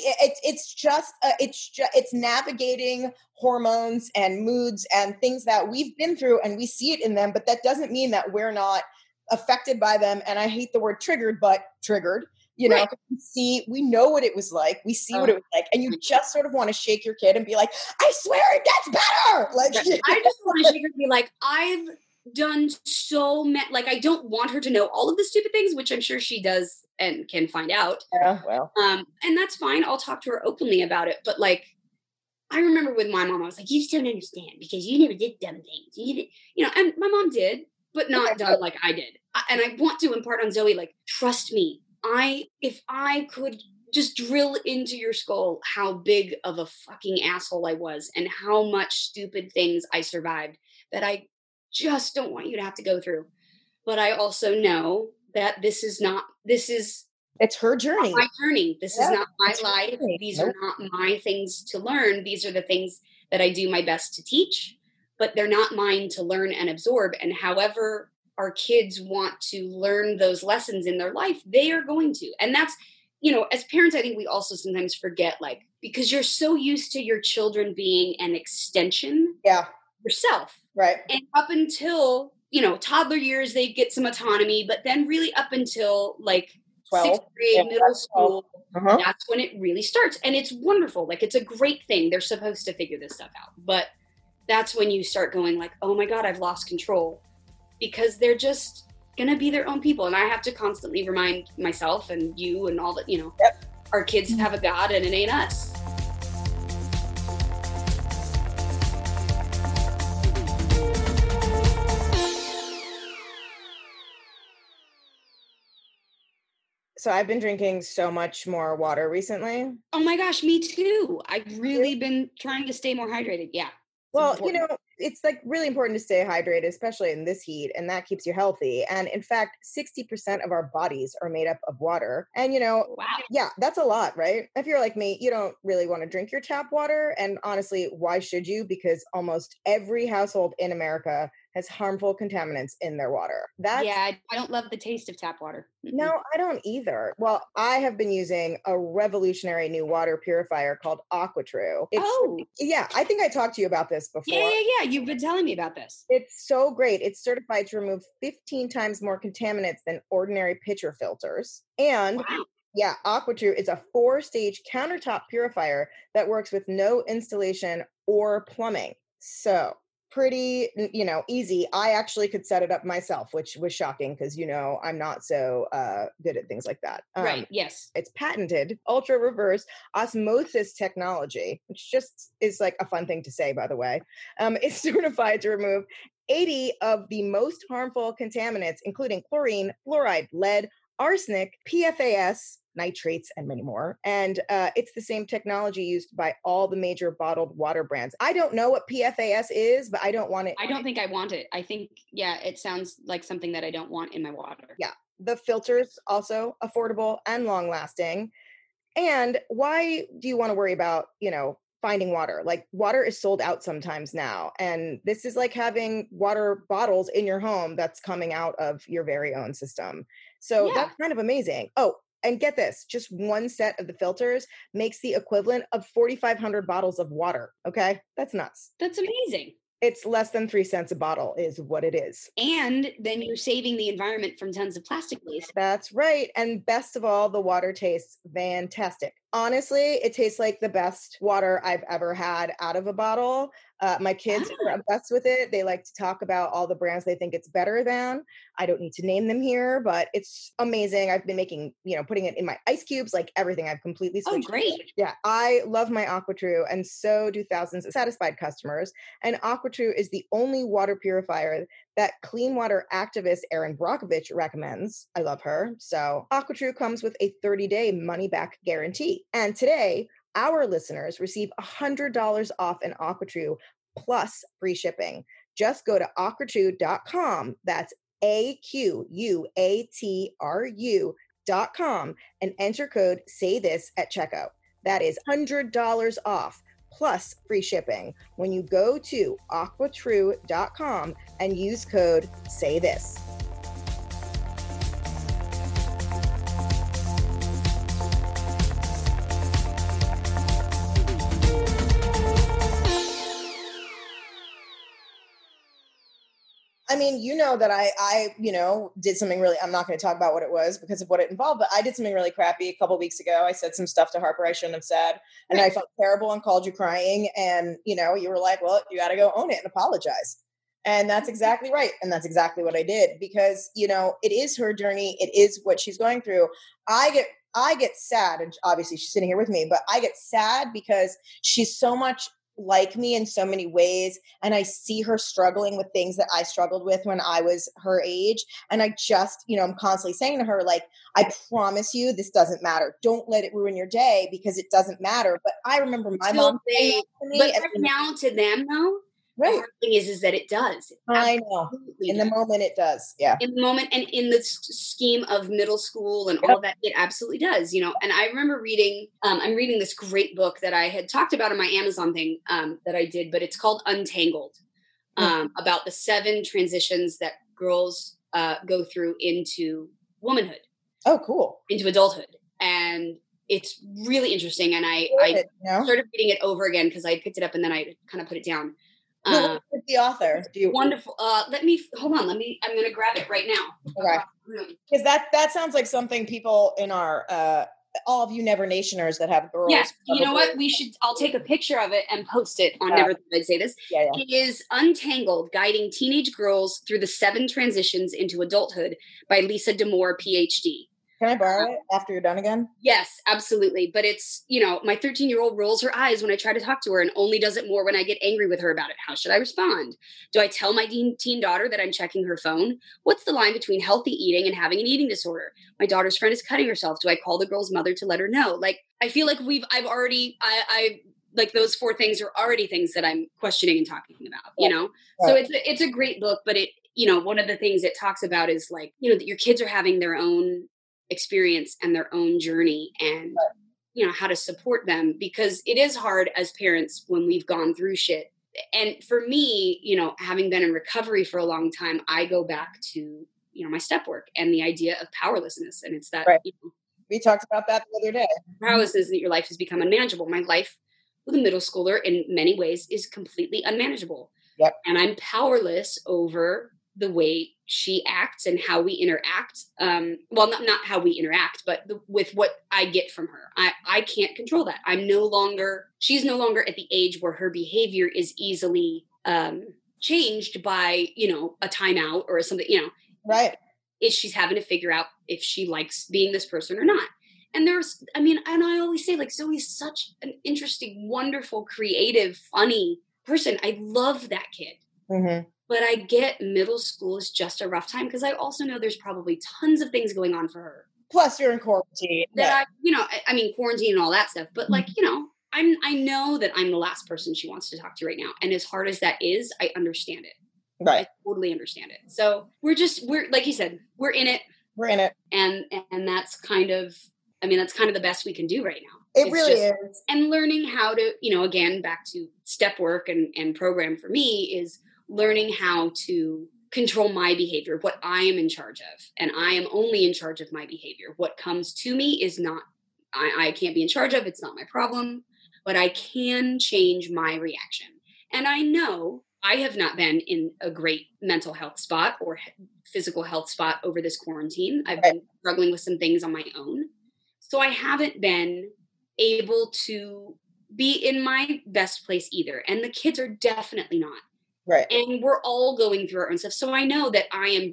It's navigating hormones and moods and things that we've been through and we see it in them, but that doesn't mean that we're not affected by them. And I hate the word triggered, but triggered, right. We know what it was like. We see what it was like. And you just sort of want to shake your kid and be like, I swear it gets better. Like, I just want to shake her and be like, I've done so many, like, I don't want her to know all of the stupid things, which I'm sure she does and can find out. Yeah, well. And that's fine. I'll talk to her openly about it. But like, I remember with my mom, I was like, you just don't understand because you never did dumb things. And my mom did, but not done like I did. And I want to impart on Zoe, like, trust me, if I could just drill into your skull how big of a fucking asshole I was and how much stupid things I survived that I just don't want you to have to go through. But I also know that it's her journey. my journey. This is not my life. These are not my things to learn. These are the things that I do my best to teach, but they're not mine to learn and absorb. And however our kids want to learn those lessons in their life, they are going to. And that's, as parents, I think we also sometimes forget, like, because you're so used to your children being an extension yourself. Right. And up until, toddler years, they get some autonomy, but then really up until like 12, 6th grade, middle school, that's when it really starts. And it's wonderful. Like, it's a great thing. They're supposed to figure this stuff out. But that's when you start going like, oh my God, I've lost control, because they're just going to be their own people. And I have to constantly remind myself and you and all that, our kids have a God and it ain't us. So I've been drinking so much more water recently. Oh my gosh, me too. I've really been trying to stay more hydrated. Yeah. Well, it's like really important to stay hydrated, especially in this heat, and that keeps you healthy. And in fact, 60% of our bodies are made up of water. And, wow. Yeah, that's a lot, right? If you're like me, you don't really want to drink your tap water. And honestly, why should you? Because almost every household in America has harmful contaminants in their water. I don't love the taste of tap water. No, I don't either. Well, I have been using a revolutionary new water purifier called AquaTrue. Yeah, I think I talked to you about this before. Yeah. You've been telling me about this. It's so great. It's certified to remove 15 times more contaminants than ordinary pitcher filters. And yeah, AquaTrue is a 4-stage countertop purifier that works with no installation or plumbing. So pretty, easy. I actually could set it up myself, which was shocking because, I'm not so good at things like that. Right. Yes. It's patented ultra reverse osmosis technology, which just is like a fun thing to say, by the way. It's certified to remove 80 of the most harmful contaminants, including chlorine, fluoride, lead, arsenic, PFAS, nitrates, and many more. And it's the same technology used by all the major bottled water brands. I don't know what PFAS is, but I don't want it. I don't think I want it. I think, it sounds like something that I don't want in my water. Yeah. The filters also affordable and long lasting. And why do you want to worry about, finding water? Like, water is sold out sometimes now. And this is like having water bottles in your home that's coming out of your very own system. So that's kind of amazing. Oh, and get this, just one set of the filters makes the equivalent of 4,500 bottles of water. Okay. That's nuts. That's amazing. It's less than 3 cents a bottle is what it is. And then you're saving the environment from tons of plastic waste. That's right. And best of all, the water tastes fantastic. Honestly, it tastes like the best water I've ever had out of a bottle. My kids are obsessed with it. They like to talk about all the brands they think it's better than. I don't need to name them here, but it's amazing. I've been making, putting it in my ice cubes, like everything. I've completely switched. Oh, great. Yeah, I love my AquaTrue, and so do thousands of satisfied customers. And AquaTrue is the only water purifier that clean water activist Erin Brockovich recommends. I love her. So AquaTrue comes with a 30-day money-back guarantee. And today, our listeners receive $100 off an AquaTrue plus free shipping. Just go to aquatrue.com. That's AQUATRU.com and enter code SAYTHIS at checkout. That is $100 off plus free shipping when you go to aquatrue.com and use code SAYTHIS. I mean, that I did something really, I'm not going to talk about what it was because of what it involved, but I did something really crappy a couple of weeks ago. I said some stuff to Harper I shouldn't have said, and I felt terrible and called you crying. And, you were like, well, you got to go own it and apologize. And that's exactly right. And that's exactly what I did because, it is her journey. It is what she's going through. I get sad, and obviously she's sitting here with me, but I get sad because she's so much like me in so many ways. And I see her struggling with things that I struggled with when I was her age. And I just, I'm constantly saying to her, like, I promise you, this doesn't matter. Don't let it ruin your day because it doesn't matter. But I remember my mom saying that to me. But right now to them, though, right. The hard thing is that it does. I know. In the moment, it does. Yeah. In the moment and in the scheme of middle school and all of that, it absolutely does. And I remember reading, I'm reading this great book that I had talked about in my Amazon thing that I did, but it's called Untangled, about the 7 transitions that girls go through into womanhood. Oh, cool. Into adulthood. And it's really interesting. And I started reading it over again because I picked it up and then I kind of put it down. Who's the author? Wonderful. Hold on. I'm going to grab it right now. Okay. Because that sounds like something people in our, all of you Never Nationers that have girls. Yes. You know what? I'll take a picture of it and post it on Never Thought I'd Say This. Yeah. It is Untangled, Guiding Teenage Girls Through the 7 Transitions into Adulthood by Lisa D'Amour, PhD. Can I borrow it after you're done again? Yes, absolutely. But it's, my 13-year-old rolls her eyes when I try to talk to her and only does it more when I get angry with her about it. How should I respond? Do I tell my teen daughter that I'm checking her phone? What's the line between healthy eating and having an eating disorder? My daughter's friend is cutting herself. Do I call the girl's mother to let her know? Like, I feel like I like those 4 things are already things that I'm questioning and talking about, Right. So it's a great book, but it, one of the things it talks about is like, that your kids are having their own experience and their own journey and how to support them, because it is hard as parents when we've gone through shit. And for me, having been in recovery for a long time, I go back to my step work and the idea of powerlessness. And it's that we talked about that the other day. Powerlessness, that your life has become unmanageable. My life with a middle schooler in many ways is completely unmanageable. Yep. And I'm powerless over the way she acts and how we interact. Well, not how we interact, but with what I get from her. I can't control that. She's no longer at the age where her behavior is easily changed by, a timeout or something, Right. She's having to figure out if she likes being this person or not. And and I always say, like, Zoe's such an interesting, wonderful, creative, funny person. I love that kid. Mm-hmm. But I get middle school is just a rough time because I also know there's probably tons of things going on for her. Plus you're in quarantine. That quarantine and all that stuff. But like, I know that I'm the last person she wants to talk to right now. And as hard as that is, I understand it. Right. I totally understand it. So we're like you said, we're in it. We're in it. And that's kind of the best we can do right now. It really is. And learning how to, again, back to step work and program for me is learning how to control my behavior, what I am in charge of. And I am only in charge of my behavior. What comes to me is not, I can't be in charge of. It's not my problem, but I can change my reaction. And I know I have not been in a great mental health spot or physical health spot over this quarantine. I've been struggling with some things on my own. So I haven't been able to be in my best place either. And the kids are definitely not. Right. And we're all going through our own stuff. So I know that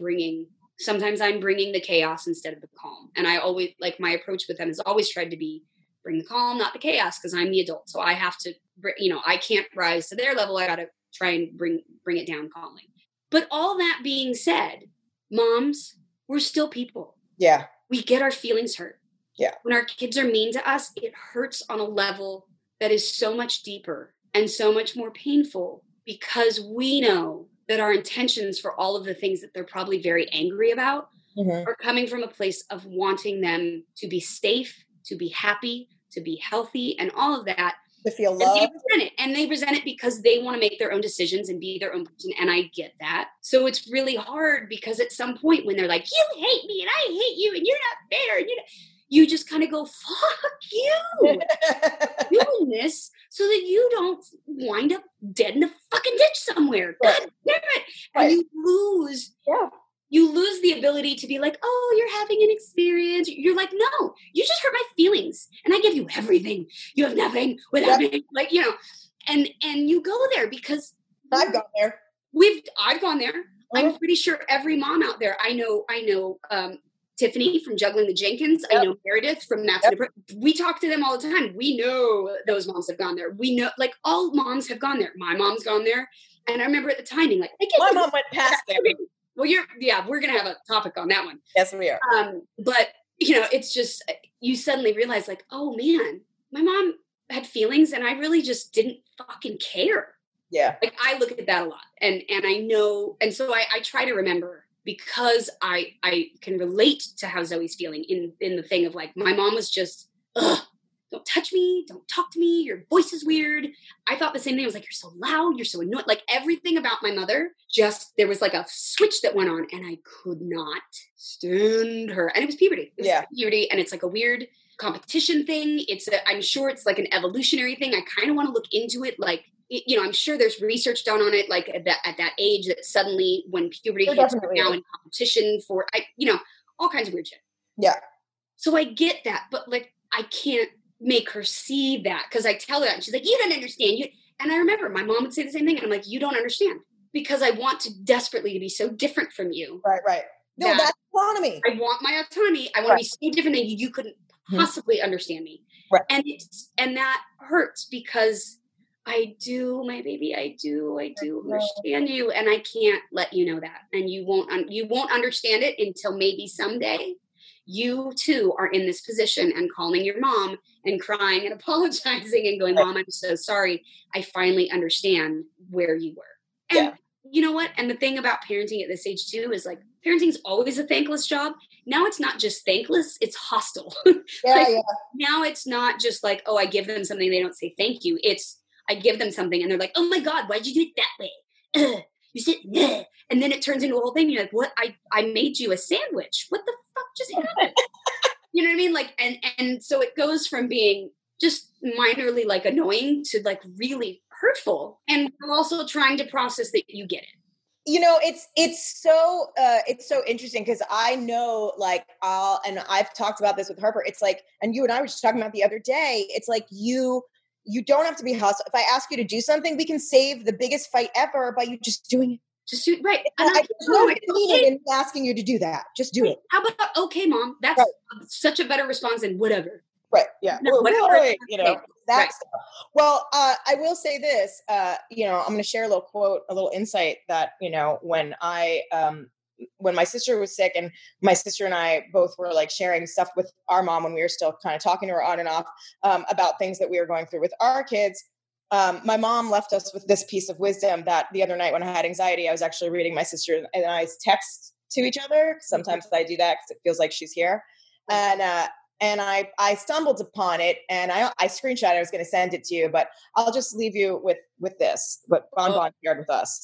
sometimes I'm bringing the chaos instead of the calm. And I always, like, my approach with them has always tried to be bring the calm, not the chaos, because I'm the adult. So I have to, I can't rise to their level. I got to try and bring it down calmly. But all that being said, moms, we're still people. Yeah. We get our feelings hurt. Yeah. When our kids are mean to us, it hurts on a level that is so much deeper and so much more painful, because we know that our intentions for all of the things that they're probably very angry about are coming from a place of wanting them to be safe, to be happy, to be healthy, and all of that. To feel love. And they resent it because they want to make their own decisions and be their own person. And I get that. So it's really hard, because at some point when they're like, you hate me and I hate you and you're not fair, and you just kind of go, fuck you, doing this so that you don't wind up dead in a fucking ditch somewhere. God damn it. And you lose the ability to be like, oh, you're having an experience. You're like, no, you just hurt my feelings. And I give you everything. You have nothing without me. Like, and you go there because I've gone there. I've gone there. I'm pretty sure every mom out there. I know Tiffany from Juggling the Jenkins. Yep. I know Meredith from Matt's. Yep. We talk to them all the time. We know those moms have gone there. We know, like, all moms have gone there. My mom's gone there. And I remember at the timing, like, my mom went past there. Well, we're going to have a topic on that one. Yes, we are. But, you know, it's just, you suddenly realize, like, oh man, my mom had feelings and I really just didn't fucking care. Yeah. Like, I look at that a lot and I know, and so I try to remember, because I can relate to how Zoe's feeling in the thing of, like, my mom was just, ugh, don't touch me, don't talk to me, your voice is weird. I thought the same thing. I was like, you're so loud, you're so annoying. Like, everything about my mother, just, there was like a switch that went on and I could not stand her. And it was puberty. It was puberty, and it's like a weird competition thing. I'm sure it's like an evolutionary thing. I kind of want to look into it. Like, you know, I'm sure there's research done on it, like at that age, that suddenly when puberty hits, now in competition for, all kinds of weird shit. Yeah. So I get that, but, like, I can't make her see that, because I tell her that and she's like, you don't understand. And I remember my mom would say the same thing, and I'm like, you don't understand, because I want to desperately to be so different from you. Right. No, that's autonomy. I want my autonomy. I want to be so different than you. You couldn't possibly understand me. Right. And that hurts, because I do, my baby, I do understand you, and I can't let you know that. And you won't understand it until maybe someday you too are in this position and calling your mom and crying and apologizing and going, Mom, I'm so sorry. I finally understand where you were. And you know what? And the thing about parenting at this age too is, like, parenting is always a thankless job. Now it's not just thankless, it's hostile. Now it's not just like, oh, I give them something, they don't say thank you. It's, I give them something and they're like, oh my God, why'd you do it that way? You said, nah. And then it turns into a whole thing. You're like, what? I made you a sandwich. What the fuck just happened? You know what I mean? Like, and so it goes from being just minorly, like, annoying to, like, really hurtful. And I'm also trying to process that you get it. You know, it's so interesting, because I know, like, and I've talked about this with Harper. It's like, and you and I were just talking about the other day, it's like, you don't have to be hostile. If I ask you to do something, we can save the biggest fight ever by you just doing it. Just do it. Right. And I don't mean it in asking you to do that. Just do it. How about, okay, Mom, that's such a better response than whatever. Right. Yeah. No, whatever. You know, that's, well, I will say this, you know, I'm going to share a little quote, a little insight that, you know, when my sister was sick, and my sister and I both were, like, sharing stuff with our mom when we were still kind of talking to her on and off, about things that we were going through with our kids. My mom left us with this piece of wisdom that the other night when I had anxiety, I was actually reading my sister and I's text to each other. Sometimes I do that because it feels like she's here. And I stumbled upon it, and I screenshot it. I was going to send it to you, but I'll just leave you with this, what Bon shared with us.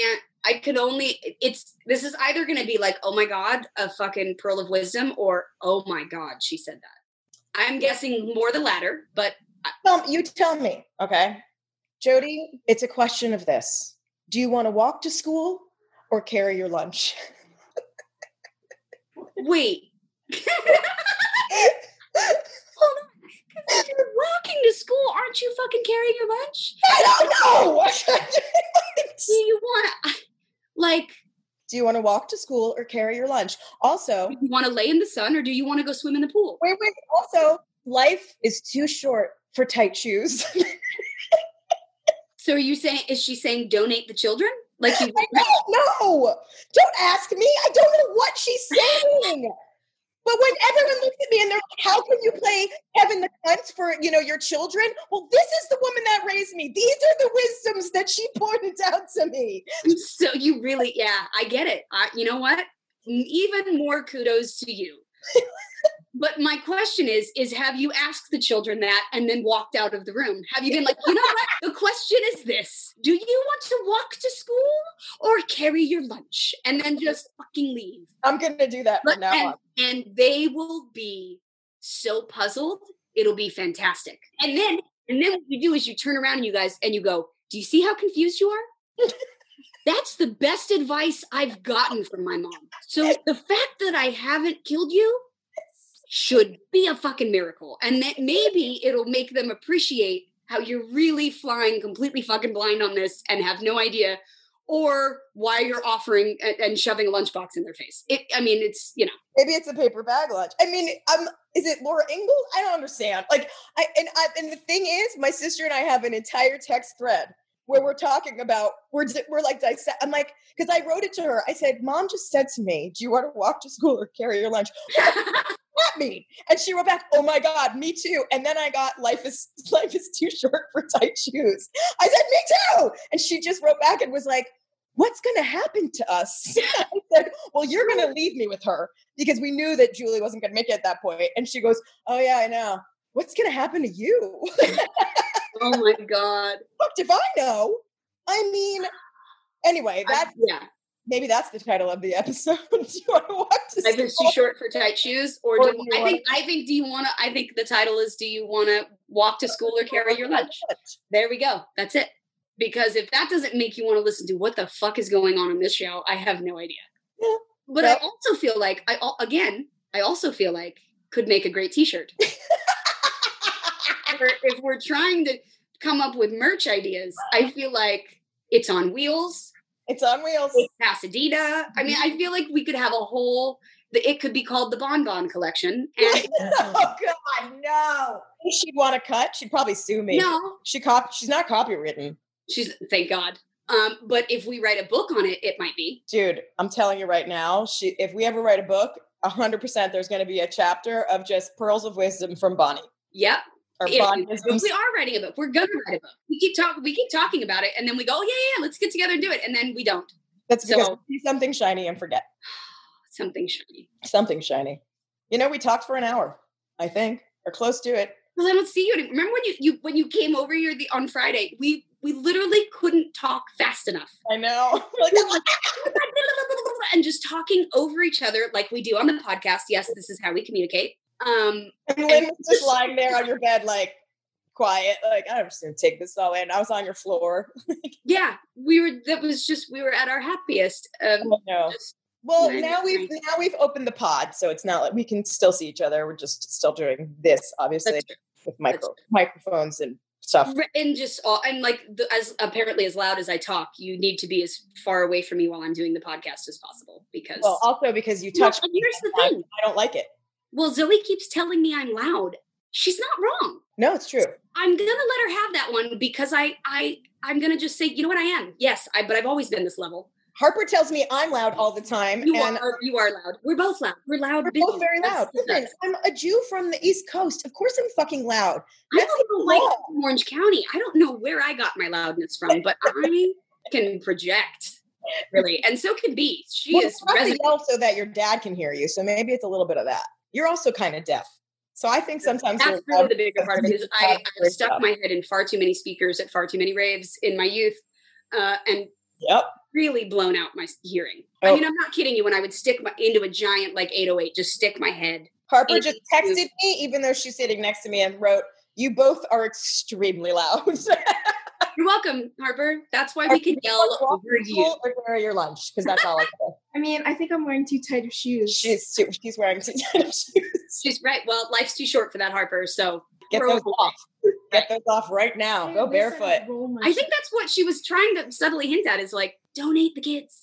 This is either going to be like, oh my God, a fucking pearl of wisdom, or, oh my God, she said that. I'm guessing more the latter, but. You tell me. Okay. Jody, it's a question of this. Do you want to walk to school or carry your lunch? Wait. Hold on. Because if you're walking to school, aren't you fucking carrying your lunch? I don't know. Do you want to, like... Do you want to walk to school or carry your lunch? Also... Do you want to lay in the sun, or do you want to go swim in the pool? Wait. Also, life is too short for tight shoes. So is she saying donate the children? Like, I don't know. Don't ask me. I don't know what she's saying. But when everyone looks at me and they're like, how can you play Kevin the Cunt for, you know, your children? Well, this is the woman that raised me. These are the wisdoms that she pointed out to me. So you really, I get it. You know what? Even more kudos to you. But my question is have you asked the children that and then walked out of the room? Have you been like, you know what? The question is this. Do you want to walk to school or carry your lunch and then just fucking leave? I'm going to do that from now on. And they will be so puzzled. It'll be fantastic. And then what you do is you turn around and you go, do you see how confused you are? That's the best advice I've gotten from my mom. So the fact that I haven't killed you should be a fucking miracle. And that maybe it'll make them appreciate how you're really flying completely fucking blind on this and have no idea. or why you're offering and shoving a lunchbox in their face. It's, Maybe it's a paper bag lunch. Is it Laura Ingalls? I don't understand. And the thing is, my sister and I have an entire text thread where we're talking about, we're like, I'm like, because I wrote it to her. I said, Mom just said to me, do you want to walk to school or carry your lunch? What does that mean? And she wrote back, oh my God, me too. And then I got life is too short for tight shoes. I said, me too. And she just wrote back and was like, what's going to happen to us? I said, well, you're going to leave me with her, because we knew that Julie wasn't going to make it at that point. And she goes, oh yeah, I know. What's going to happen to you? Oh my God. Fuck if I know. Anyway, maybe that's the title of the episode. Do you want to walk to school? Life is too short for tight shoes, or I think the title is, do you want to walk to school or carry your lunch? There we go. That's it. Because if that doesn't make you want to listen to what the fuck is going on in this show, I have no idea. Yeah. But I also feel like, could make a great t-shirt. If we're trying to come up with merch ideas, I feel like it's on wheels. It's on wheels. It's Pasadena. I feel like we could have it could be called the Bon Bon Collection. And oh God, no. She'd want to cut. She'd probably sue me. No. She's not copywritten. Thank God. But if we write a book on it, it might be. Dude, I'm telling you right now, if we ever write a book, 100% there's going to be a chapter of just pearls of wisdom from Bonnie. Yep. Or if we are writing a book, we're going to write a book. We keep talking about it, and then we go, yeah, let's get together and do it. And then we don't. That's because we see something shiny and forget. Something shiny. Something shiny. We talked for an hour, I think, or close to it. Well, I don't see you anymore. Remember when you came over here on Friday? We literally couldn't talk fast enough. I know. And just talking over each other like we do on the podcast. Yes, this is how we communicate. And Lynn was just lying there on your bed, like quiet, like I'm just gonna take this all in. I was on your floor. Yeah, we were at our happiest. No. Well, now we've opened the pod, so it's not like we can still see each other. We're just still doing this, obviously, with microphones and stuff. And just as apparently as loud as I talk, you need to be as far away from me while I'm doing the podcast as possible, because you touch. And here's the thing: I don't like it. Well, Zoe keeps telling me I'm loud. She's not wrong. No, it's true. I'm gonna let her have that one, because I'm gonna just say, you know what, I am. Yes, but I've always been this level. Harper tells me I'm loud all the time. You are loud. We're both loud. We're loud. We're both very loud. Listen, I'm a Jew from the East Coast. Of course I'm fucking loud. I don't like Orange County. I don't know where I got my loudness from, but I can project, really. And so can B. She is yell so that your dad can hear you. So maybe it's a little bit of that. You're also kind of deaf. So I think sometimes that's really the bigger part of it, is I stuck my head in far too many speakers at far too many raves in my youth. And really blown out my hearing. Oh. I'm not kidding you when I would stick into a giant 808, just stick my head. Harper just texted me, even though she's sitting next to me, and wrote, you both are extremely loud. You're welcome, Harper. That's why we can yell over you. Or carry your lunch, because that's all I do. I think I'm wearing too tight of shoes. She's wearing too tight of shoes. She's right. Well, life's too short for that, Harper, so get those off. Get those off right now. Go barefoot. I think that's what she was trying to subtly hint at, is donate the kids.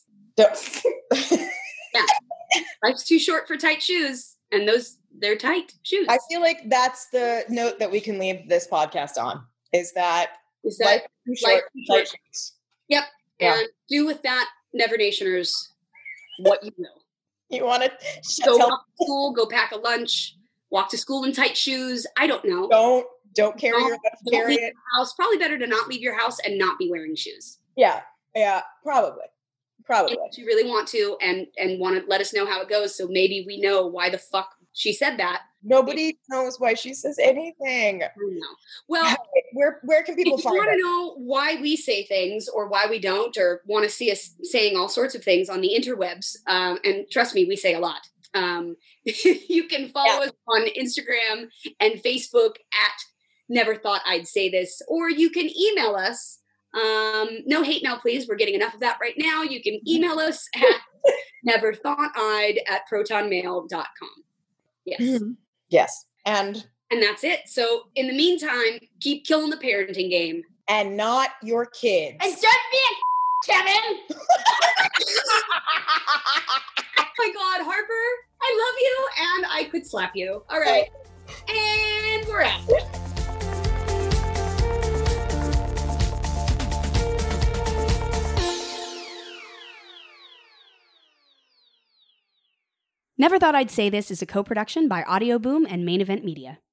Yeah. Life's too short for tight shoes, and they're tight shoes. I feel like that's the note that we can leave this podcast on, is that life too short for tight shoes. Yep. Yeah. And do with that, Never Nationers, what you will. You want to go walk to school, go pack a lunch, walk to school in tight shoes. I don't know. Don't carry your house. Probably better to not leave your house and not be wearing shoes. Yeah, probably. If you really want to and want to let us know how it goes, so maybe we know why the fuck she said that. Nobody knows why she says anything. I know. Well, where can people find it? If you want to know why we say things or why we don't, or want to see us saying all sorts of things on the interwebs, and trust me, we say a lot. You can follow us on Instagram and Facebook at Never Thought I'd Say This, or you can email us. No hate mail, please. We're getting enough of that right now. You can email us at neverthoughted@protonmail.com. Yes. Mm-hmm. Yes. And that's it. So in the meantime, keep killing the parenting game. And not your kids. And start being Kevin! Oh my God, Harper, I love you and I could slap you. All right. And we're out. Never Thought I'd Say This is a co-production by Audio Boom and Main Event Media.